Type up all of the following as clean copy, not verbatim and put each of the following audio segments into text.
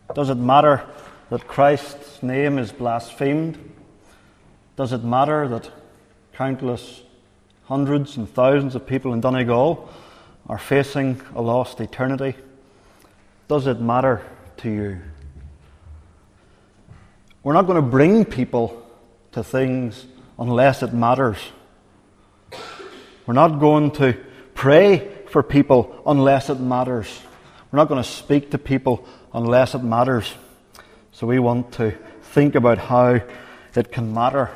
Does it matter that Christ's name is blasphemed? Does it matter that countless hundreds and thousands of people in Donegal are facing a lost eternity? Does it matter to you? We're not going to bring people to things unless it matters. We're not going to pray for people unless it matters. We're not going to speak to people unless it matters. So we want to think about how it can matter.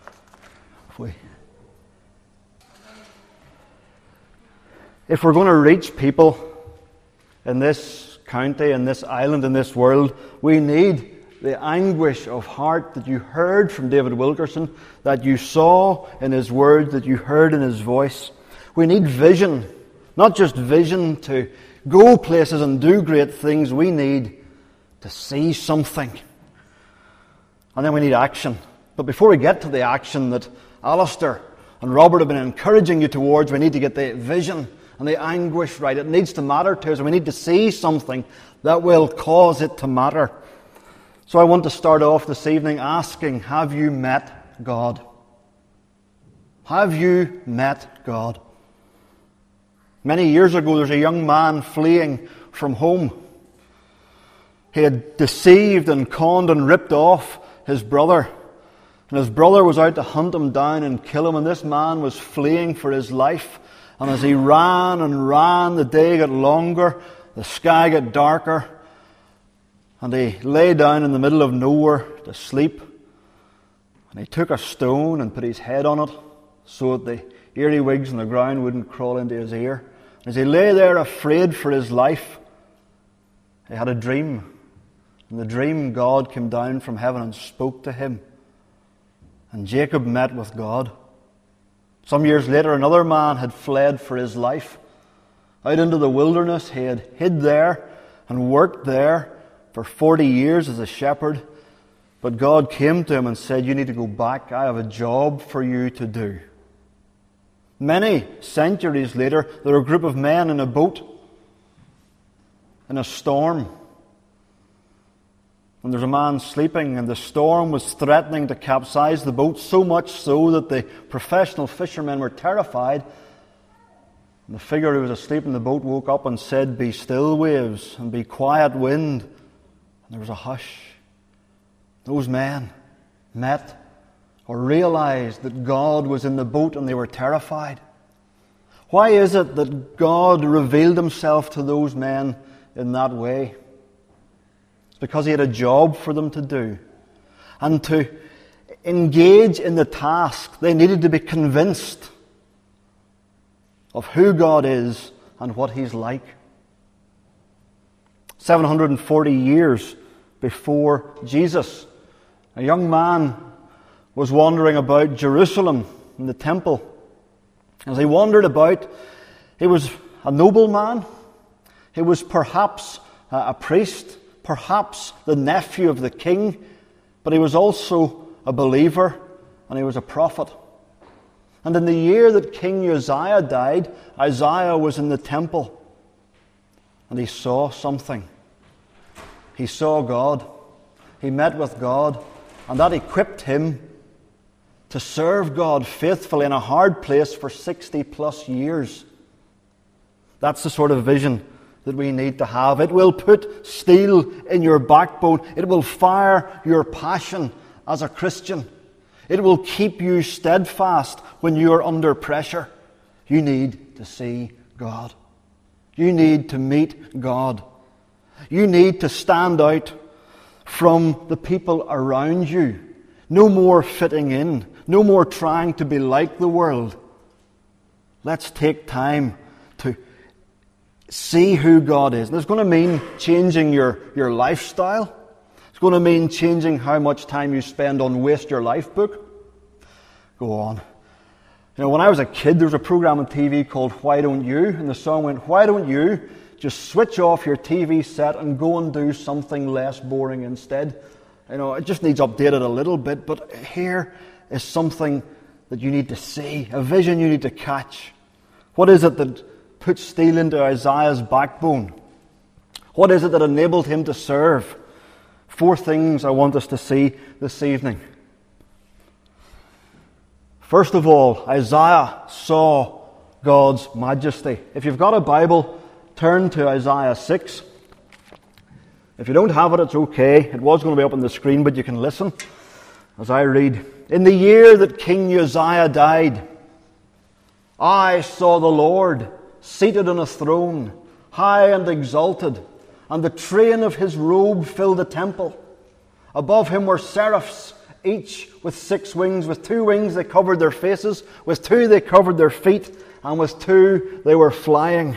If we're going to reach people in this county, in this island, in this world, we need the anguish of heart that you heard from David Wilkerson, that you saw in his words, that you heard in his voice. We need vision, not just vision to go places and do great things. We need to see something. And then we need action. But before we get to the action that Alistair and Robert have been encouraging you towards, we need to get the vision and the anguish right. It needs to matter to us. We need to see something that will cause it to matter. So I want to start off this evening asking, have you met God? Have you met God? Many years ago, there was a young man fleeing from home. He had deceived and conned and ripped off his brother. And his brother was out to hunt him down and kill him. And this man was fleeing for his life. And as he ran and ran, the day got longer, the sky got darker. And he lay down in the middle of nowhere to sleep. And he took a stone and put his head on it so that the earwigs on the ground wouldn't crawl into his ear. As he lay there afraid for his life, he had a dream. In the dream, God came down from heaven and spoke to him. And Jacob met with God. Some years later, another man had fled for his life. Out into the wilderness, he had hid there and worked there for 40 years as a shepherd. But God came to him and said, you need to go back. I have a job for you to do. Many centuries later, there were a group of men in a boat in a storm. And there's a man sleeping, and the storm was threatening to capsize the boat, so much so that the professional fishermen were terrified. And the figure who was asleep in the boat woke up and said, be still, waves, and be quiet, wind. And there was a hush. Those men met or realized that God was in the boat, and they were terrified. Why is it that God revealed himself to those men in that way? It's because he had a job for them to do. And to engage in the task, they needed to be convinced of who God is and what he's like. 740 years before Jesus, a young man was wandering about Jerusalem in the temple. As he wandered about, he was a nobleman. He was perhaps a priest, perhaps the nephew of the king, but he was also a believer, and he was a prophet. And in the year that King Uzziah died, Isaiah was in the temple, and he saw something. He saw God. He met with God, and that equipped him to serve God faithfully in a hard place for 60 plus years. That's the sort of vision that we need to have. It will put steel in your backbone. It will fire your passion as a Christian. It will keep you steadfast when you are under pressure. You need to see God. You need to meet God. You need to stand out from the people around you. No more fitting in. No more trying to be like the world. Let's take time to see who God is. And it's going to mean changing your lifestyle. It's going to mean changing how much time you spend on Waste Your Life book. Go on. You know, when I was a kid, there was a program on TV called Why Don't You? And the song went, why don't you just switch off your TV set and go and do something less boring instead? You know, it just needs updated a little bit, but here is something that you need to see, a vision you need to catch. What is it that put steel into Isaiah's backbone? What is it that enabled him to serve? 4 things I want us to see this evening. First of all, Isaiah saw God's majesty. If you've got a Bible, turn to Isaiah 6. If you don't have it, it's okay. It was going to be up on the screen, but you can listen as I read. In the year that King Uzziah died, I saw the Lord seated on a throne, high and exalted, and the train of his robe filled the temple. Above him were seraphs, each with 6 wings. With 2 wings they covered their faces, with 2 they covered their feet, and with 2 they were flying.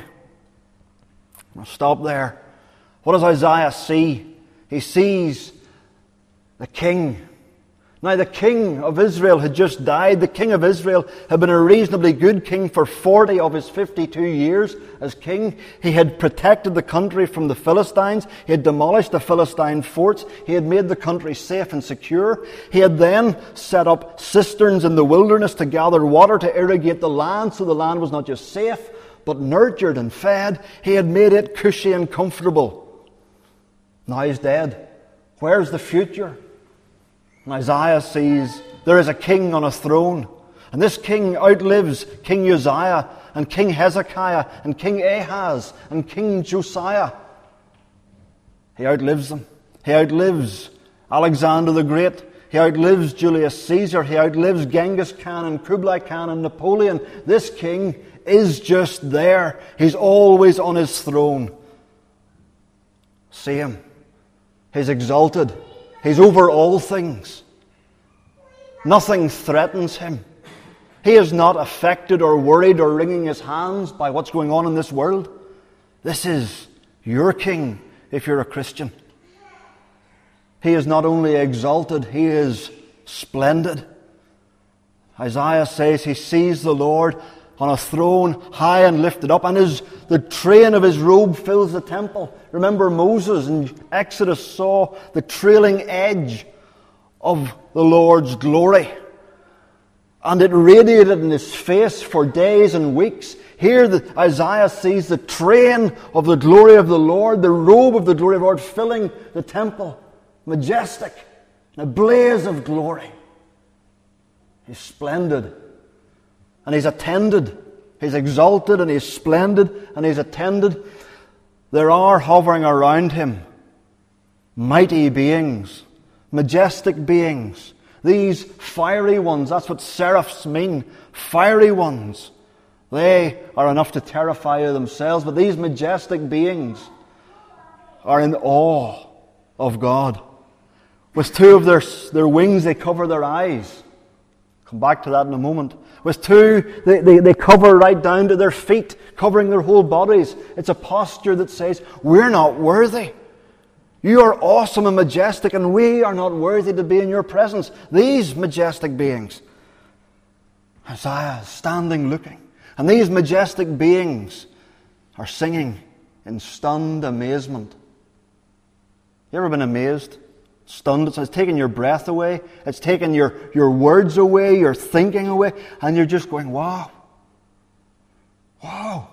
I'll stop there. What does Isaiah see? He sees the king. Now, the king of Israel had just died. The king of Israel had been a reasonably good king for 40 of his 52 years as king. He had protected the country from the Philistines. He had demolished the Philistine forts. He had made the country safe and secure. He had then set up cisterns in the wilderness to gather water to irrigate the land, so the land was not just safe, but nurtured and fed. He had made it cushy and comfortable. Now he's dead. Where's the future? And Isaiah sees there is a king on a throne. And this king outlives King Uzziah and King Hezekiah and King Ahaz and King Josiah. He outlives them. He outlives Alexander the Great. He outlives Julius Caesar. He outlives Genghis Khan and Kublai Khan and Napoleon. This king is just there. He's always on his throne. See him. He's exalted. He's over all things. Nothing threatens him. He is not affected or worried or wringing his hands by what's going on in this world. This is your king if you're a Christian. He is not only exalted, he is splendid. Isaiah says he sees the Lord on a throne high and lifted up, and the train of his robe fills the temple. Remember, Moses in Exodus saw the trailing edge of the Lord's glory, and it radiated in his face for days and weeks. Here Isaiah sees the train of the glory of the Lord, the robe of the glory of the Lord filling the temple. Majestic, a blaze of glory. He's splendid. And he's attended. He's exalted and he's splendid and he's attended. There are hovering around him mighty beings, majestic beings. These fiery ones, that's what seraphs mean. Fiery ones. They are enough to terrify you themselves, but these majestic beings are in awe of God. With 2 of their wings they cover their eyes. Come back to that in a moment. With 2, they cover right down to their feet, covering their whole bodies. It's a posture that says, we're not worthy. You are awesome and majestic, and we are not worthy to be in your presence. These majestic beings. Isaiah is standing looking. And these majestic beings are singing in stunned amazement. You ever been amazed? Stunned? It's taken your breath away. It's taken your words away, your thinking away. And you're just going, wow. Wow.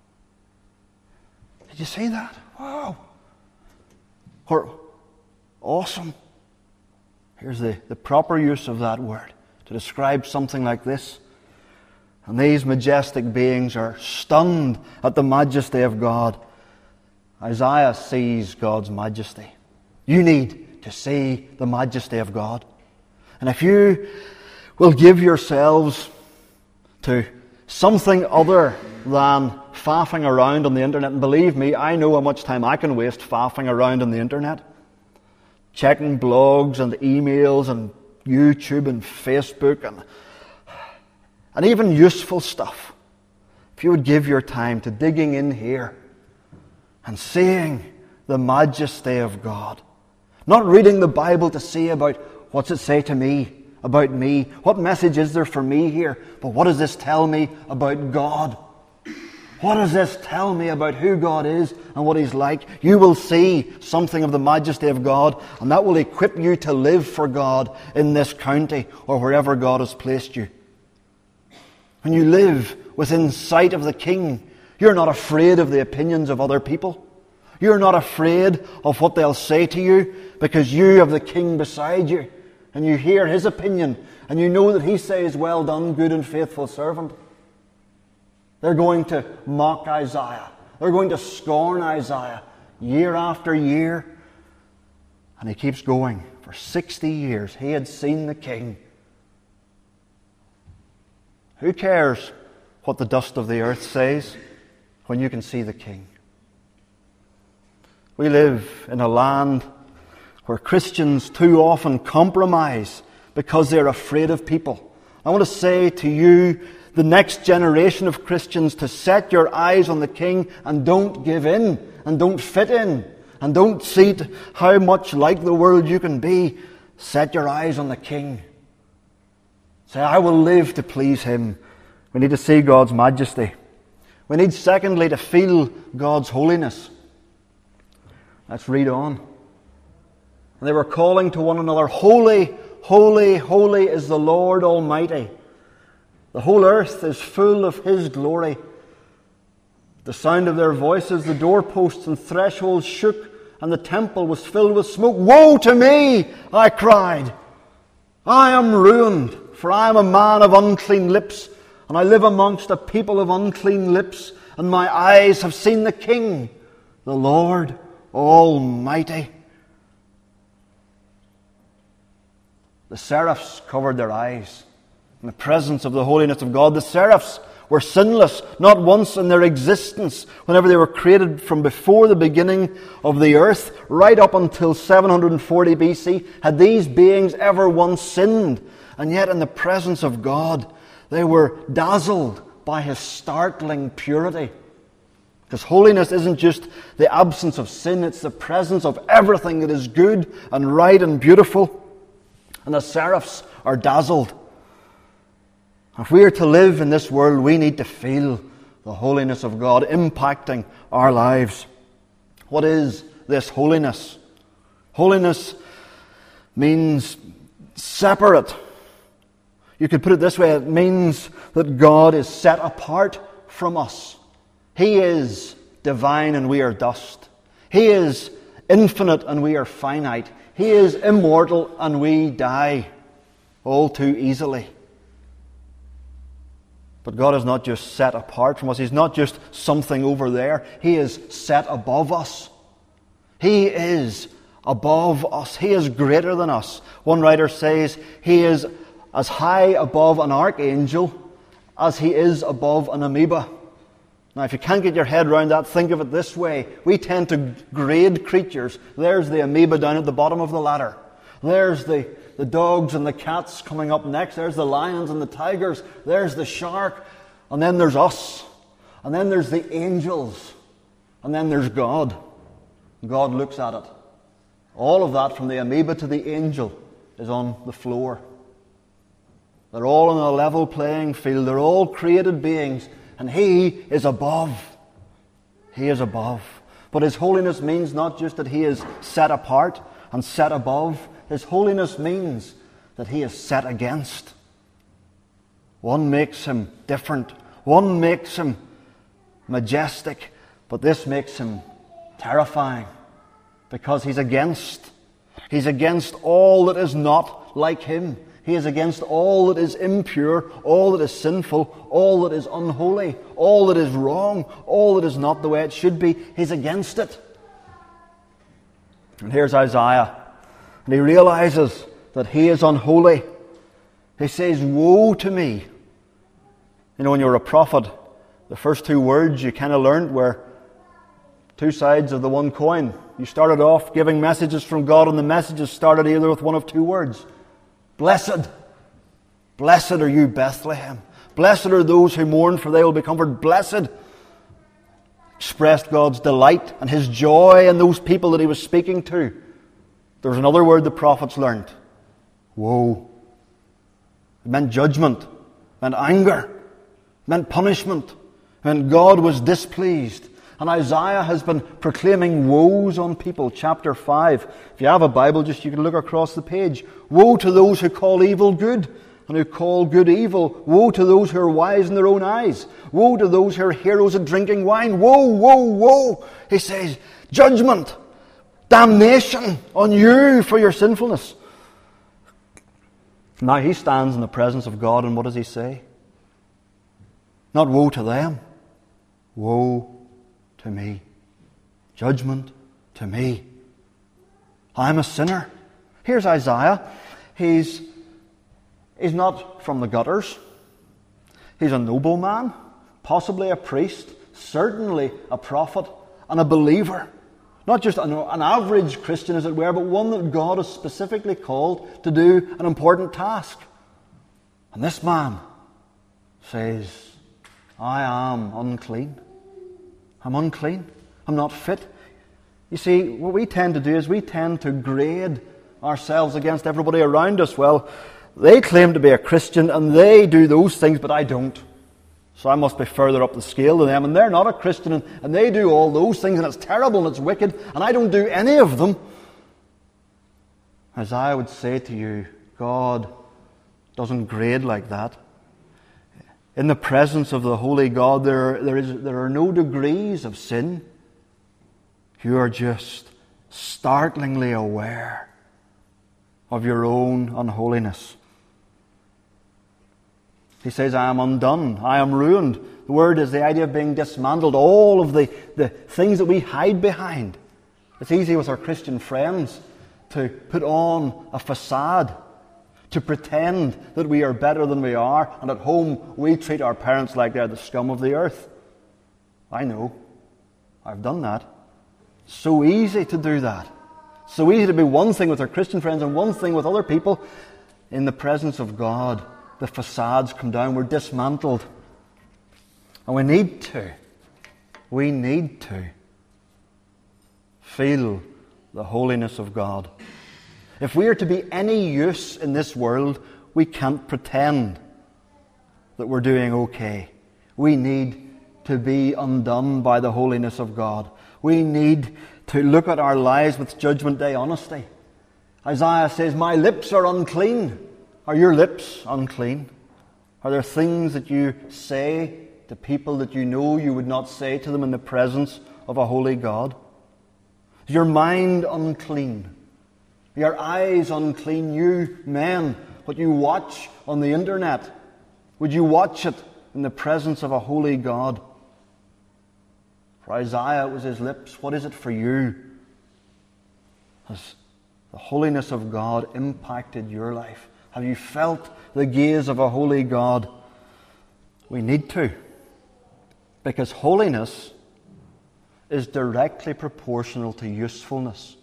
Did you see that? Wow. Or awesome. Here's the proper use of that word to describe something like this. And these majestic beings are stunned at the majesty of God. Isaiah sees God's majesty. You need to see the majesty of God. And if you will give yourselves to something other than faffing around on the internet, and believe me, I know how much time I can waste faffing around on the internet, checking blogs and emails and YouTube and Facebook and even useful stuff. If you would give your time to digging in here and seeing the majesty of God. Not reading the Bible to see about what's it say to me, about me. What message is there for me here? But what does this tell me about God? What does this tell me about who God is and what He's like? You will see something of the majesty of God, and that will equip you to live for God in this county or wherever God has placed you. When you live within sight of the King, you're not afraid of the opinions of other people. You're not afraid of what they'll say to you because you have the King beside you and you hear His opinion and you know that He says, "Well done, good and faithful servant." They're going to mock Isaiah. They're going to scorn Isaiah year after year. And he keeps going. For 60 years he had seen the King. Who cares what the dust of the earth says when you can see the King? We live in a land where Christians too often compromise because they're afraid of people. I want to say to you, the next generation of Christians, to set your eyes on the King and don't give in and don't fit in and don't see how much like the world you can be. Set your eyes on the King. Say, "I will live to please Him." We need to see God's majesty. We need, secondly, to feel God's holiness. Let's read on. And they were calling to one another, "Holy, holy, holy is the Lord Almighty. The whole earth is full of His glory." The sound of their voices, the doorposts and thresholds shook, and the temple was filled with smoke. "Woe to me!" I cried. "I am ruined, for I am a man of unclean lips, and I live amongst a people of unclean lips, and my eyes have seen the King, the Lord Almighty." The seraphs covered their eyes in the presence of the holiness of God. The seraphs were sinless, not once in their existence, whenever they were created from before the beginning of the earth, right up until 740 BC, had these beings ever once sinned. And yet in the presence of God, they were dazzled by His startling purity. Because holiness isn't just the absence of sin, it's the presence of everything that is good and right and beautiful. And the seraphs are dazzled. If we are to live in this world, we need to feel the holiness of God impacting our lives. What is this holiness? Holiness means separate. You could put it this way, it means that God is set apart from us. He is divine and we are dust. He is infinite and we are finite. He is immortal and we die all too easily. But God is not just set apart from us. He's not just something over there. He is set above us. He is above us. He is greater than us. One writer says He is as high above an archangel as He is above an amoeba. Now, if you can't get your head around that, think of it this way. We tend to grade creatures. There's the amoeba down at the bottom of the ladder. There's the dogs and the cats coming up next. There's the lions and the tigers. There's the shark. And then there's us. And then there's the angels. And then there's God. God looks at it. All of that, from the amoeba to the angel, is on the floor. They're all on a level playing field. They're all created beings. And He is above. He is above. But His holiness means not just that He is set apart and set above. His holiness means that He is set against. One makes Him different. One makes Him majestic. But this makes Him terrifying. Because He's against. He's against all that is not like Him. He is against all that is impure, all that is sinful, all that is unholy, all that is wrong, all that is not the way it should be. He's against it. And here's Isaiah. And he realizes that he is unholy. He says, "Woe to me." You know, when you were a prophet, the first two words you kind of learned were two sides of the one coin. You started off giving messages from God, and the messages started either with one of two words. Blessed. Blessed are you, Bethlehem. Blessed are those who mourn, for they will be comforted. Blessed expressed God's delight and His joy in those people that He was speaking to. There was another word the prophets learned. Woe. It meant judgment. It meant anger. It meant punishment. It meant God was displeased. And Isaiah has been proclaiming woes on people. Chapter 5. If you have a Bible, you can look across the page. Woe to those who call evil good and who call good evil. Woe to those who are wise in their own eyes. Woe to those who are heroes at drinking wine. Woe, woe, woe. He says, judgment, damnation on you for your sinfulness. Now he stands in the presence of God, and what does he say? Not woe to them, woe to me. Judgment to me. I'm a sinner. Here's Isaiah. He's not from the gutters. He's a nobleman, possibly a priest, certainly a prophet and a believer. Not just an average Christian, as it were, but one that God has specifically called to do an important task. And this man says, I am unclean. I'm unclean. I'm not fit. You see, what we tend to do is we tend to grade ourselves against everybody around us. Well, they claim to be a Christian and they do those things, but I don't. So I must be further up the scale than them. And they're not a Christian and they do all those things and it's terrible and it's wicked and I don't do any of them. Isaiah would say to you, God doesn't grade like that. In the presence of the holy God, there are no degrees of sin. You are just startlingly aware of your own unholiness. He says, I am undone, I am ruined. The word is the idea of being dismantled. All of the things that we hide behind. It's easy with our Christian friends to put on a facade, to pretend that we are better than we are, and at home we treat our parents like they're the scum of the earth. I know. I've done that. So easy to do that. So easy to be one thing with our Christian friends and one thing with other people. In the presence of God, the facades come down. We're dismantled. And we need to feel the holiness of God. If we are to be any use in this world, we can't pretend that we're doing okay. We need to be undone by the holiness of God. We need to look at our lives with Judgment Day honesty. Isaiah says, my lips are unclean. Are your lips unclean? Are there things that you say to people that you know you would not say to them in the presence of a holy God? Is your mind unclean? Are your eyes unclean? You men, what you watch on the internet, would you watch it in the presence of a holy God? For Isaiah, it was his lips. What is it for you? Has the holiness of God impacted your life? Have you felt the gaze of a holy God? We need to. Because holiness is directly proportional to usefulness.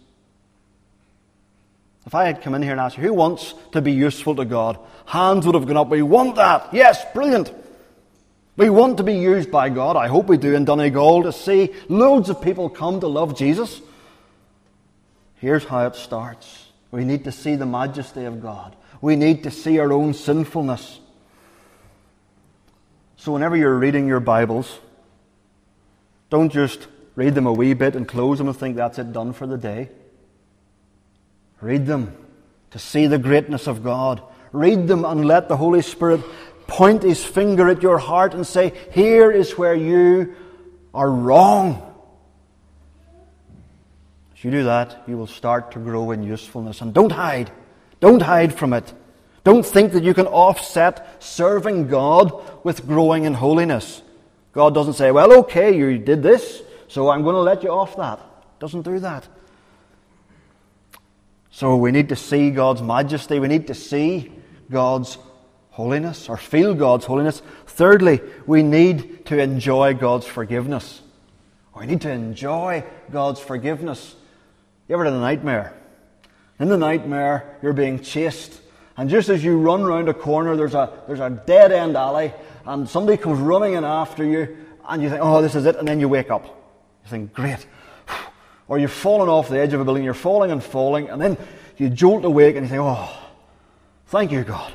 If I had come in here and asked you, who wants to be useful to God? Hands would have gone up. We want that. Yes, brilliant. We want to be used by God. I hope we do in Donegal to see loads of people come to love Jesus. Here's how it starts. We need to see the majesty of God. We need to see our own sinfulness. So whenever you're reading your Bibles, don't just read them a wee bit and close them and think that's it, done for the day. Read them to see the greatness of God. Read them and let the Holy Spirit point His finger at your heart and say, here is where you are wrong. As you do that, you will start to grow in usefulness. And don't hide. Don't hide from it. Don't think that you can offset serving God with growing in holiness. God doesn't say, well, okay, you did this, so I'm going to let you off that. Doesn't do that. So we need to see God's majesty. We need to see God's holiness, or feel God's holiness. Thirdly, we need to enjoy God's forgiveness. We need to enjoy God's forgiveness. You ever had a nightmare? In the nightmare, you're being chased. And just as you run round a corner, there's a dead-end alley, and somebody comes running in after you, and you think, oh, this is it, and then you wake up. You think, great. Or you've fallen off the edge of a building, you're falling, and then you jolt awake, and you think, oh, thank you, God.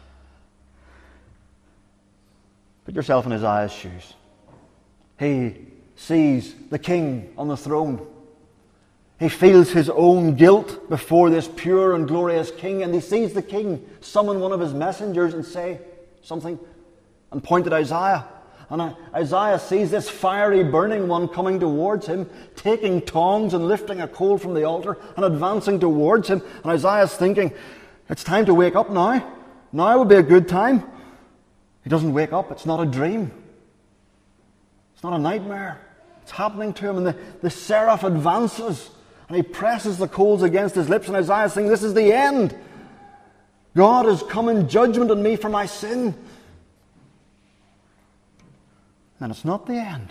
Put yourself in Isaiah's shoes. He sees the King on the throne. He feels his own guilt before this pure and glorious King, and he sees the King summon one of his messengers and say something and point at Isaiah. And Isaiah sees this fiery burning one coming towards him, taking tongs and lifting a coal from the altar and advancing towards him. And Isaiah's thinking, it's time to wake up now. Now would be a good time. He doesn't wake up. It's not a dream. It's not a nightmare. It's happening to him. And the seraph advances and he presses the coals against his lips. And Isaiah's thinking, this is the end. God has come in judgment on me for my sin. And it's not the end.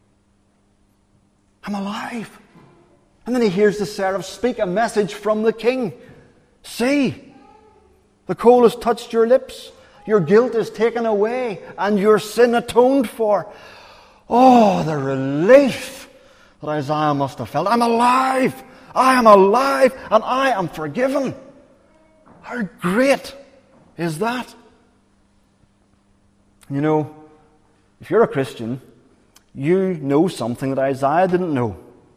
I'm alive. And then he hears the seraph speak a message from the king. See, the coal has touched your lips. Your guilt is taken away and your sin atoned for. Oh, the relief that Isaiah must have felt. I'm alive. I am alive and I am forgiven. How great is that? You know, if you're a Christian, you know something that Isaiah didn't know.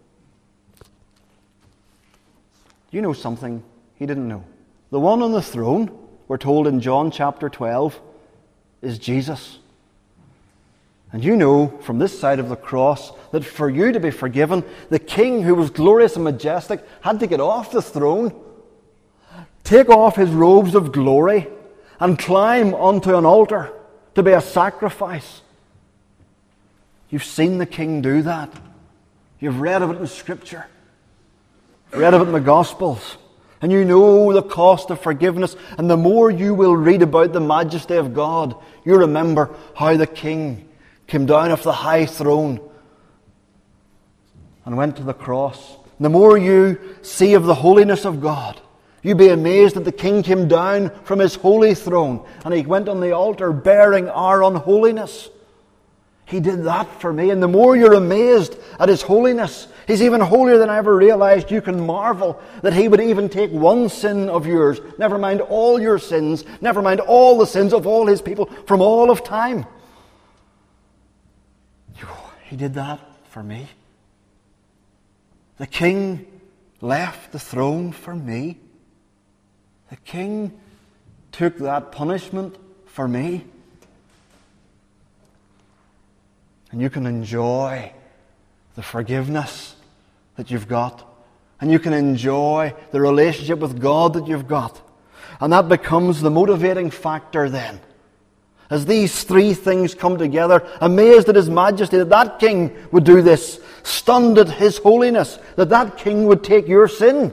You know something he didn't know. The one on the throne, we're told in John chapter 12, is Jesus. And you know from this side of the cross that for you to be forgiven, the King who was glorious and majestic had to get off the throne, take off his robes of glory, and climb onto an altar to be a sacrifice. You've seen the King do that. You've read of it in Scripture. You've read of it in the Gospels. And you know the cost of forgiveness. And the more you will read about the majesty of God, you remember how the King came down off the high throne and went to the cross. And the more you see of the holiness of God, you'll be amazed that the King came down from his holy throne and he went on the altar bearing our unholiness. He did that for me. And the more you're amazed at his holiness, he's even holier than I ever realized. You can marvel that he would even take one sin of yours, never mind all your sins, never mind all the sins of all his people from all of time. He did that for me. The King left the throne for me. The King took that punishment for me. And you can enjoy the forgiveness that you've got. And you can enjoy the relationship with God that you've got. And that becomes the motivating factor then. As these three things come together, amazed at his majesty that that King would do this, stunned at his holiness that that King would take your sin,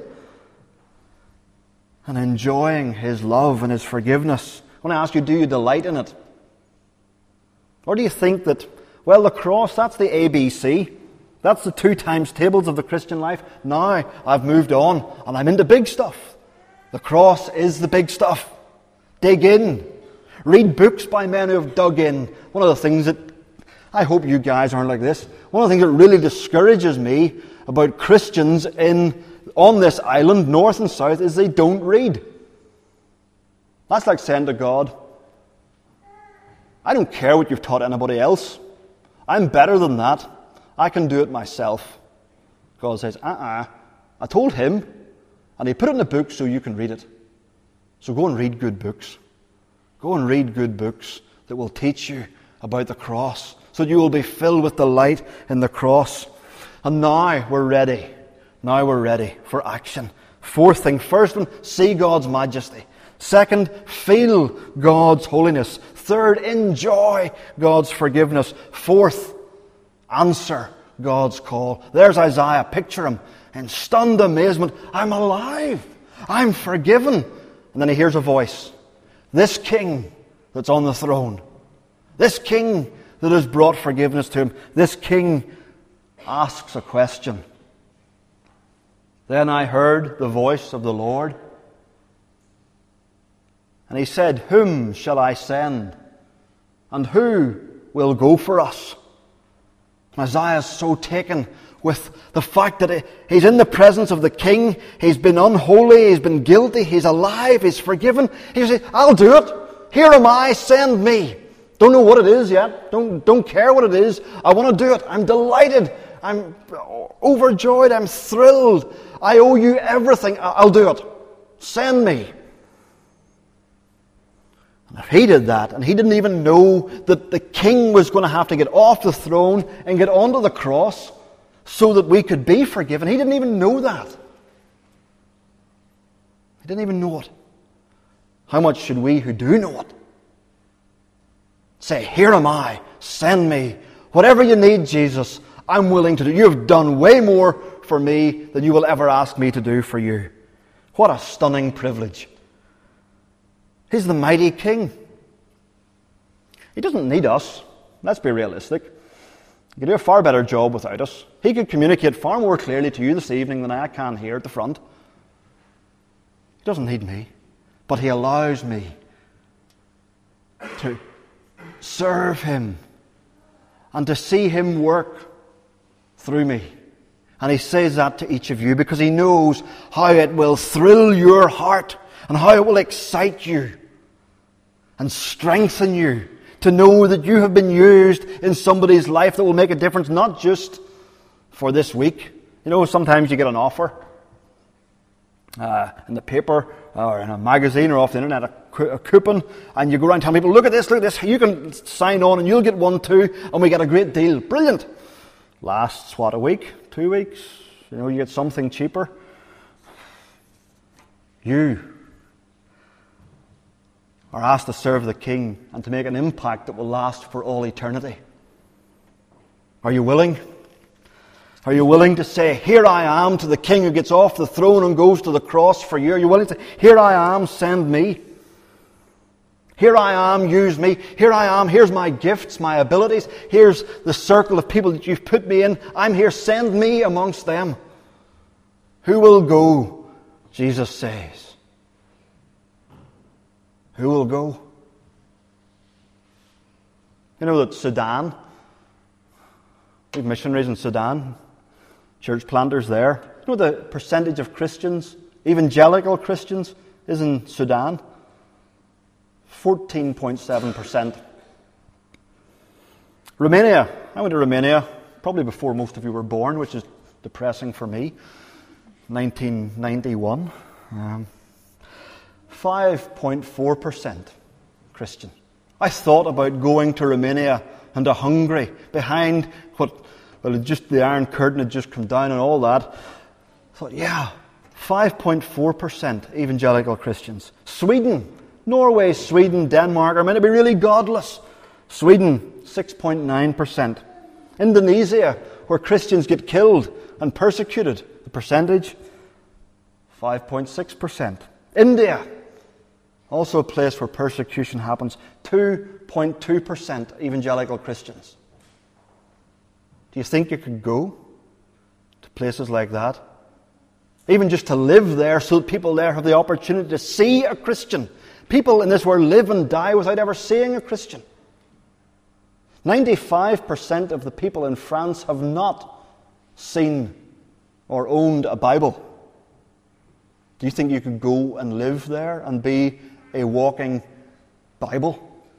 and enjoying his love and his forgiveness. I want to ask you, do you delight in it? Or do you think that, well, the cross, that's the ABC. That's the 2 times tables of the Christian life. Now I've moved on and I'm into big stuff. The cross is the big stuff. Dig in. Read books by men who have dug in. One of the things that, I hope you guys aren't like this, one of the things that really discourages me about Christians on this island, north and south, is they don't read. That's like saying to God, I don't care what you've taught anybody else. I'm better than that. I can do it myself. God says, I told him, and he put it in the book so you can read it. So go and read good books. Go and read good books that will teach you about the cross, so that you will be filled with delight in the cross. And now we're ready. Now we're ready for action. 4th thing. First one, see God's majesty. 2nd, feel God's holiness. 3rd, enjoy God's forgiveness. 4th, answer God's call. There's Isaiah. Picture him in stunned amazement. I'm alive. I'm forgiven. And then he hears a voice. This King that's on the throne. This King that has brought forgiveness to him. This King asks a question. Then I heard the voice of the Lord. And he said, whom shall I send? And who will go for us? And Isaiah is so taken with the fact that he's in the presence of the King. He's been unholy, he's been guilty, he's alive, he's forgiven. He says, I'll do it. Here am I, send me. Don't know what it is yet. Don't care what it is. I want to do it. I'm delighted. I'm overjoyed. I'm thrilled. I owe you everything. I'll do it. Send me. If he did that, and he didn't even know that the king was going to have to get off the throne and get onto the cross so that we could be forgiven, he didn't even know that. He didn't even know it. How much should we who do know it say, here am I, send me. Whatever you need, Jesus, I'm willing to do. You have done way more for me than you will ever ask me to do for you. What a stunning privilege. He's the mighty King. He doesn't need us. Let's be realistic. He could do a far better job without us. He could communicate far more clearly to you this evening than I can here at the front. He doesn't need me. But he allows me to serve him and to see him work through me. And he says that to each of you because he knows how it will thrill your heart and how it will excite you and strengthen you to know that you have been used in somebody's life that will make a difference, not just for this week. You know, sometimes you get an offer in the paper or in a magazine or off the internet, a coupon, and you go around telling people, look at this, you can sign on and you'll get one too, and we get a great deal. Brilliant. Lasts, what, a week? 2 weeks? You know, you get something cheaper. You are asked to serve the King and to make an impact that will last for all eternity. Are you willing? Are you willing to say, here I am, to the King who gets off the throne and goes to the cross for you? Are you willing to say, here I am, send me? Here I am, use me. Here I am, here's my gifts, my abilities. Here's the circle of people that you've put me in. I'm here, send me amongst them. Who will go? Jesus says. Who will go? You know that Sudan, we have missionaries in Sudan, church planters there. You know the percentage of Christians, evangelical Christians, is in Sudan? 14.7%. Romania. I went to Romania probably before most of you were born, which is depressing for me. 1991. 5.4% Christian. I thought about going to Romania and to Hungary behind just the Iron Curtain had just come down and all that. I thought, 5.4% evangelical Christians. Sweden, Norway, Sweden, Denmark are meant to be really godless. Sweden, 6.9%. Indonesia, where Christians get killed and persecuted, the percentage, 5.6%. India, also a place where persecution happens, 2.2% evangelical Christians. Do you think you could go to places like that? Even just to live there so that people there have the opportunity to see a Christian. People in this world live and die without ever seeing a Christian. 95% of the people in France have not seen or owned a Bible. Do you think you could go and live there and be a walking Bible?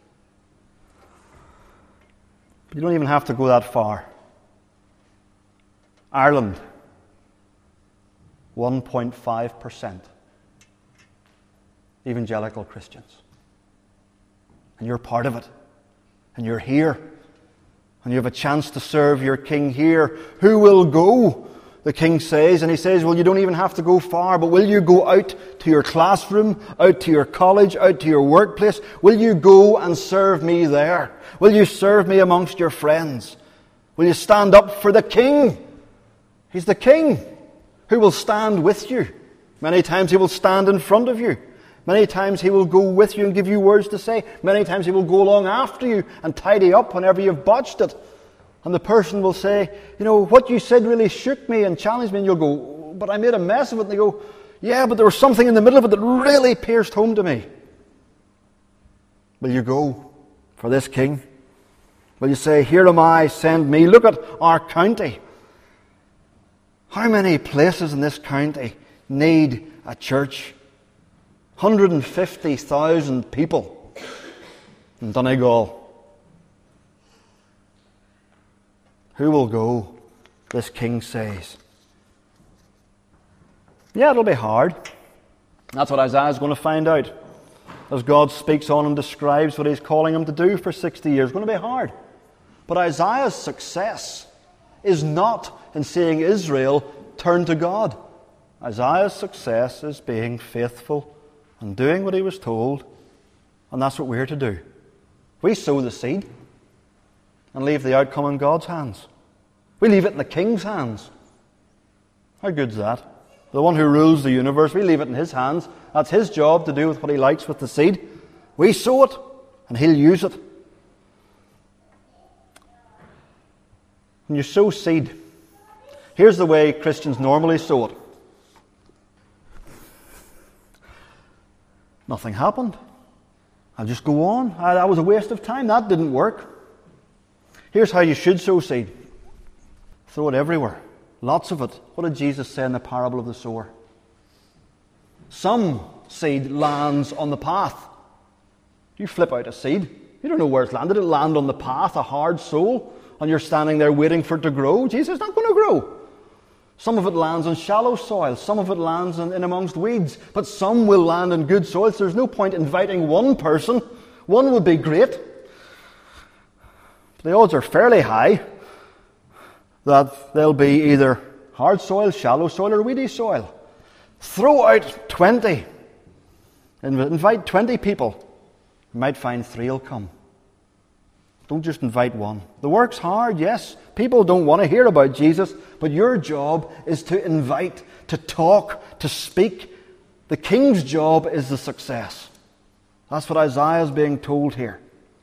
You don't even have to go that far. Ireland, 1.5% evangelical Christians. And you're part of it. And you're here. And you have a chance to serve your King here. Who will go? The King says, and he says, well, you don't even have to go far, but will you go out to your classroom, out to your college, out to your workplace? Will you go and serve me there? Will you serve me amongst your friends? Will you stand up for the King? He's the King who will stand with you. Many times he will stand in front of you. Many times he will go with you and give you words to say. Many times he will go along after you and tidy up whenever you've botched it. And the person will say, you know, what you said really shook me and challenged me. And you'll go, but I made a mess of it. And they go, yeah, but there was something in the middle of it that really pierced home to me. Will you go for this King? Will you say, here am I, send me? Look at our county. How many places in this county need a church? 150,000 people in Donegal. Who will go? This King says. Yeah, it'll be hard. That's what Isaiah is going to find out. as God speaks on and describes what He's calling him to do for 60 years. It's going to be hard. But Isaiah's success is not in seeing Israel turn to God. Isaiah's success is being faithful and doing what he was told, and that's what we're to do. We sow the seed and leave the outcome in God's hands. We leave it in the King's hands. How good's that? The one who rules the universe, we leave it in His hands. That's His job to do with what He likes with the seed. We sow it, and He'll use it. When you sow seed, here's the way Christians normally sow it. Nothing happened. I'll just go on. That was a waste of time. That didn't work. Here's how you should sow seed. Throw it everywhere. Lots of it. What did Jesus say in the parable of the sower? Some seed lands on the path. You flip out a seed. You don't know where it's landed. It'll land on the path, a hard soil, and you're standing there waiting for it to grow. Jesus is not going to grow. Some of it lands on shallow soil. Some of it lands in amongst weeds. But some will land in good soil. So there's no point inviting one person. One would be great. The odds are fairly high that they'll be either hard soil, shallow soil, or weedy soil. Throw out 20. Invite 20 people. You might find 3 will come. Don't just invite one. The work's hard, yes. People don't want to hear about Jesus, but your job is to invite, to talk, to speak. The King's job is the success. That's what Isaiah is being told here.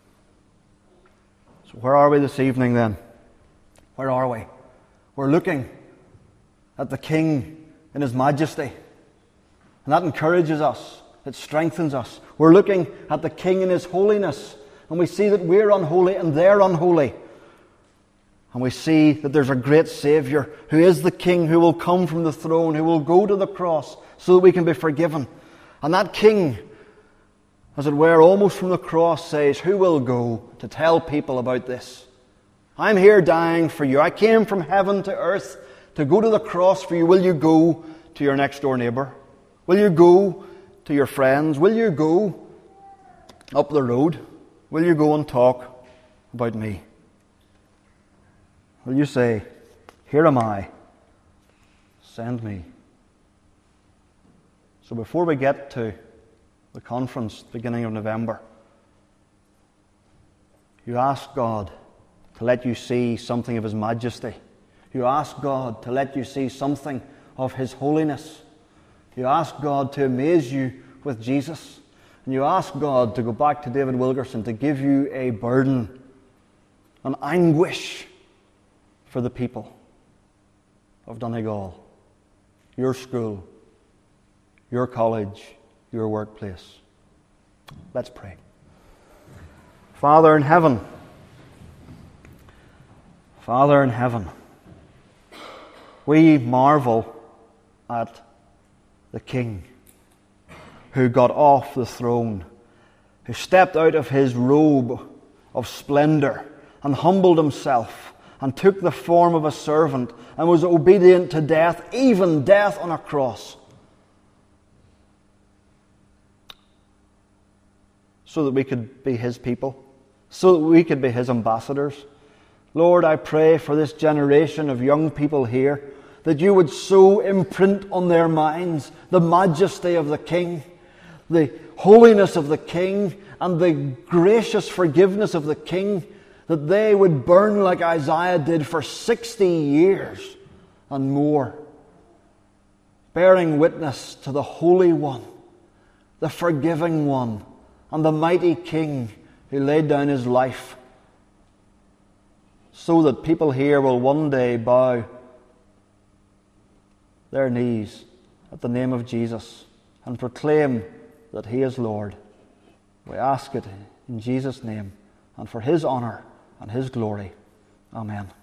So where are we this evening then? Where are we? We're looking at the King in His majesty. And that encourages us. It strengthens us. We're looking at the King in His holiness. And we see that we're unholy and they're unholy. And we see that there's a great Saviour who is the King, who will come from the throne, who will go to the cross so that we can be forgiven. And that King, as it were, almost from the cross says, who will go to tell people about this? I'm here dying for you. I came from heaven to earth to go to the cross for you. Will you go to your next door neighbour? Will you go to your friends? Will you go up the road? Will you go and talk about me? Will you say, here am I, send me? So before we get to the conference beginning of November, you ask God to let you see something of His majesty. You ask God to let you see something of His holiness. You ask God to amaze you with Jesus. And you ask God to go back to David Wilkerson to give you a burden, an anguish for the people of Donegal, your school, your college, your workplace. Let's pray. Father in heaven, we marvel at the King who got off the throne, who stepped out of His robe of splendor and humbled Himself and took the form of a servant and was obedient to death, even death on a cross, so that we could be His people, so that we could be His ambassadors. Lord, I pray for this generation of young people here that You would so imprint on their minds the majesty of the King, the holiness of the King, and the gracious forgiveness of the King, that they would burn like Isaiah did for 60 years and more, bearing witness to the Holy One, the forgiving One, and the mighty King who laid down His life, so that people here will one day bow their knees at the name of Jesus and proclaim that He is Lord. We ask it in Jesus' name and for His honour and His glory. Amen.